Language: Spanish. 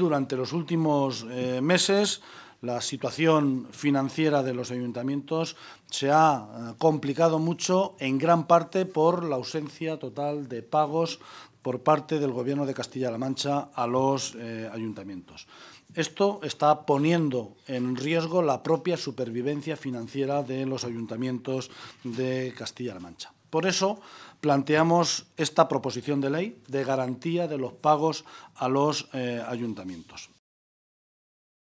durante los últimos meses la situación financiera de los ayuntamientos se ha complicado mucho, en gran parte por la ausencia total de pagos por parte del Gobierno de Castilla-La Mancha a los ayuntamientos. Esto está poniendo en riesgo la propia supervivencia financiera de los ayuntamientos de Castilla-La Mancha. Por eso planteamos esta proposición de ley de garantía de los pagos a los ayuntamientos.